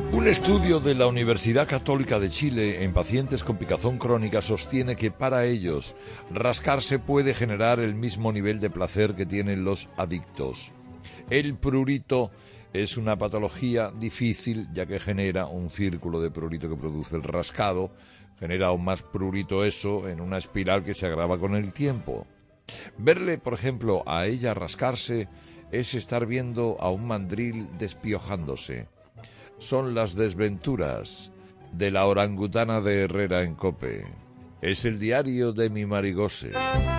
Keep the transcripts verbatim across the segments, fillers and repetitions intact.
Un estudio de la Universidad Católica de Chile en pacientes con picazón crónica sostiene que para ellos rascarse puede generar el mismo nivel de placer que tienen los adictos. El prurito es una patología difícil ya que genera un círculo de prurito que produce el rascado, genera aún más prurito eso en una espiral que se agrava con el tiempo. Verle, por ejemplo, a ella rascarse es estar viendo a un mandril despiojándose. Son las desventuras de la orangutana de Herrera en COPE. Es el diario de mi Marigose.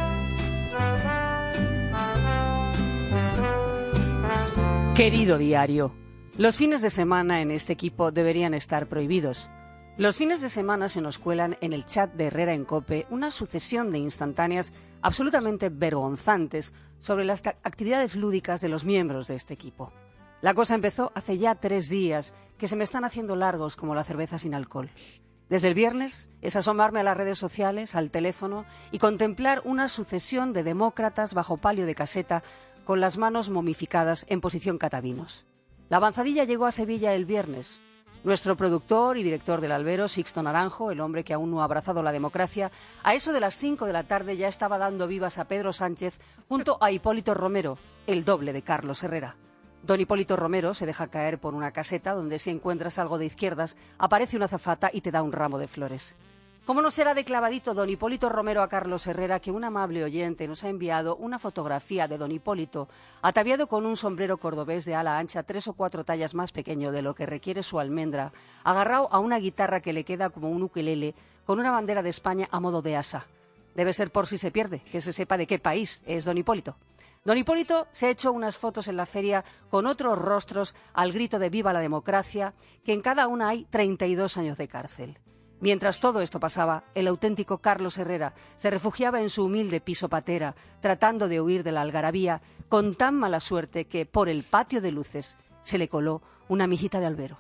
Querido diario, los fines de semana en este equipo deberían estar prohibidos. Los fines de semana se nos cuelan en el chat de Herrera en COPE una sucesión de instantáneas absolutamente vergonzantes sobre las actividades lúdicas de los miembros de este equipo. La cosa empezó hace ya tres días, que se me están haciendo largos como la cerveza sin alcohol. Desde el viernes es asomarme a las redes sociales, al teléfono y contemplar una sucesión de demócratas bajo palio de caseta con las manos momificadas en posición catavinos. La avanzadilla llegó a Sevilla el viernes. Nuestro productor y director del albero, Sixto Naranjo, el hombre que aún no ha abrazado la democracia, a eso de las cinco de la tarde ya estaba dando vivas a Pedro Sánchez junto a Hipólito Romero, el doble de Carlos Herrera. Don Hipólito Romero se deja caer por una caseta donde, si encuentras algo de izquierdas, aparece una azafata y te da un ramo de flores. ¿Cómo no será de clavadito don Hipólito Romero a Carlos Herrera que un amable oyente nos ha enviado una fotografía de don Hipólito ataviado con un sombrero cordobés de ala ancha tres o cuatro tallas más pequeño de lo que requiere su almendra, agarrado a una guitarra que le queda como un ukelele con una bandera de España a modo de asa? Debe ser por si se pierde, que se sepa de qué país es don Hipólito. Don Hipólito se ha hecho unas fotos en la feria con otros rostros al grito de «Viva la democracia», que en cada una hay treinta y dos años de cárcel. Mientras todo esto pasaba, el auténtico Carlos Herrera se refugiaba en su humilde piso patera, tratando de huir de la algarabía, con tan mala suerte que, por el patio de luces, se le coló una mijita de albero.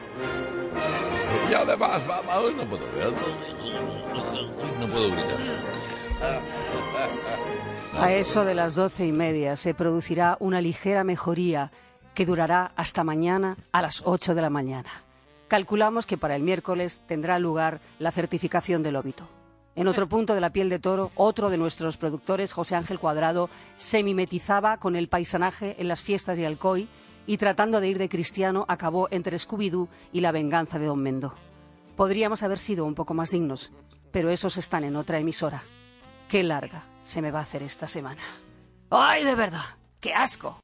Y además, vamos, no puedo gritar. No puedo gritar. A eso de las doce y media se producirá una ligera mejoría que durará hasta mañana a las ocho de la mañana. Calculamos que para el miércoles tendrá lugar la certificación del óbito. En otro punto de La Piel de Toro, otro de nuestros productores, José Ángel Cuadrado, se mimetizaba con el paisanaje en las fiestas de Alcoy y, tratando de ir de cristiano, acabó entre Scooby-Doo y La venganza de Don Mendo. Podríamos haber sido un poco más dignos, pero esos están en otra emisora. Qué larga se me va a hacer esta semana. ¡Ay, de verdad! ¡Qué asco!